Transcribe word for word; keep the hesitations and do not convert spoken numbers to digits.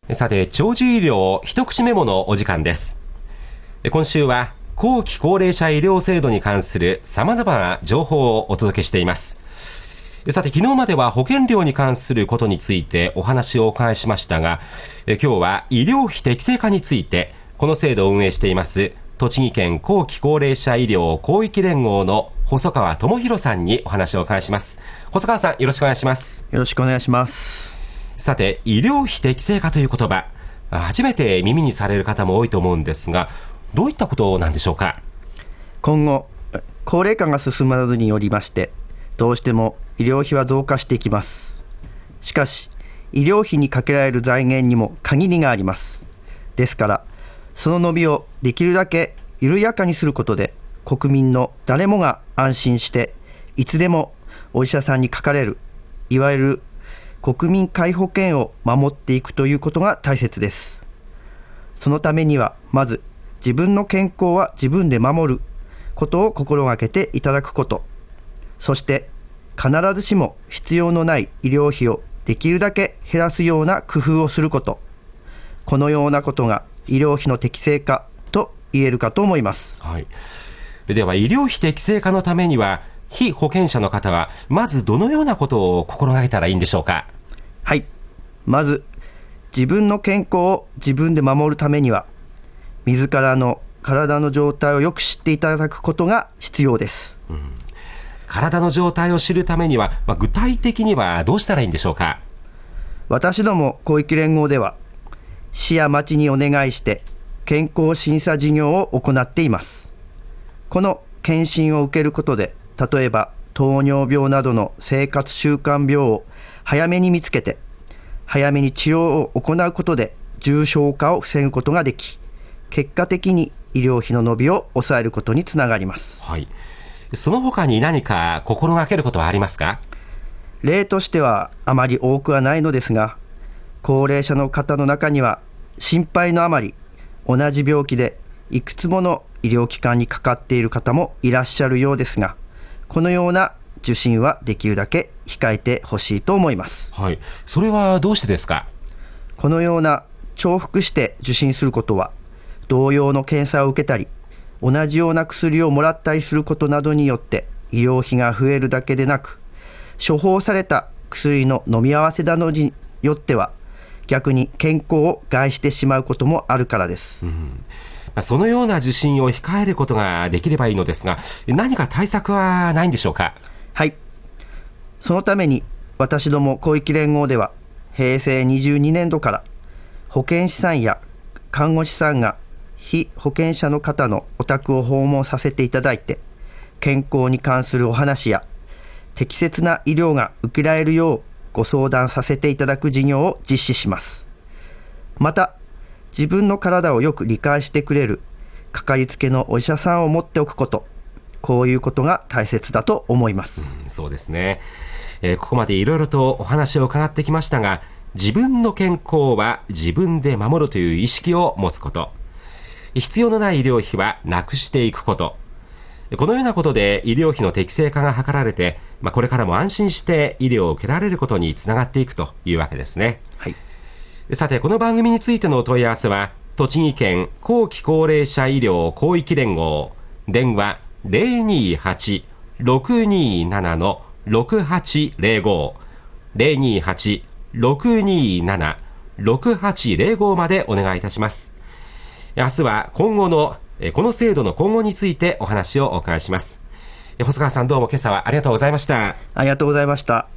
さて、長寿医療一口メモのお時間です。今週は後期高齢者医療制度に関する様々な情報をお届けしています。さて、昨日までは保険料に関することについてお話をお伺いしましたが、今日は医療費適正化について、この制度を運営しています栃木県後期高齢者医療広域連合の細川智弘さんにお話をお伺いします。細川さん、よろしくお願いします。 よろしくお願いします。 さて、医療費適正化という言葉、初めて耳にされる方も多いと思うんですが、どういったことなんでしょうか。 今後、高齢化が進むなどによりまして、どうしても医療費は増加していきます。しかし、医療費にかけられる財源にも限りがあります。ですから、その伸びをできるだけ緩やかにすることで、国民の誰もが安心して、いつでもお医者さんにかかれる、いわゆる国民皆保険を守っていくということが大切です。そのためには、まず自分の健康は自分で守ることを心がけていただくこと、そして必ずしも必要のない医療費をできるだけ減らすような工夫をすること、このようなことが医療費の適正化と言えるかと思います。 はい、では、医療費適正化のためには、被保険者の方はまずどのようなことを心がけたらいいんでしょうか。 はい、まず自分の健康を自分で守るためには、自らの体の状態をよく知っていただくことが必要です。 うん、体の状態を知るためには、まあ、具体的にはどうしたらいいんでしょうか。 私ども広域連合では、市や町にお願いして健康審査事業を行っています。この検診を受けることで、例えば糖尿病などの生活習慣病を早めに見つけて、早めに治療を行うことで重症化を防ぐことができ、結果的に医療費の伸びを抑えることにつながります。 はい、その他に何か心がけることはありますか。 例としてはあまり多くはないのですが、高齢者の方の中には心配のあまり同じ病気でいくつもの医療機関にかかっている方もいらっしゃるようですが、このような受診はできるだけ控えてほしいと思います。 はい、それはどうしてですか。 このような重複して受診することは、同様の検査を受けたり、同じような薬をもらったりすることなどによって医療費が増えるだけでなく、処方された薬の飲み合わせなどによっては逆に健康を害してしまうこともあるからです。 うん、そのような受診を控えることができればいいのですが、何か対策はないんでしょうか。 はい、そのために私ども広域連合では、へいせいにじゅうにねんどから保健師さんや看護師さんが被保険者の方のお宅を訪問させていただいて、健康に関するお話や適切な医療が受けられるようご相談させていただく事業を実施します。また、自分の体をよく理解してくれるかかりつけのお医者さんを持っておくこと、こういうことが大切だと思います。 うん、そうですね。えー、ここまでいろいろとお話を伺ってきましたが、自分の健康は自分で守るという意識を持つこと、必要のない医療費はなくしていくこと、このようなことで医療費の適正化が図られて、まあ、これからも安心して医療を受けられることにつながっていくというわけですね。 はい、 さて、この番組についてのお問い合わせは、栃木県後期高齢者医療広域連合、電話 ゼロにーはち ろくにーなな ろくはちゼロご ゼロにーはち ろくにーなな ろくはちゼロご までお願いいたします。明日は今後のこの制度の今後についてお話をお伺いします。細川さん、どうも今朝はありがとうございました。 ありがとうございました。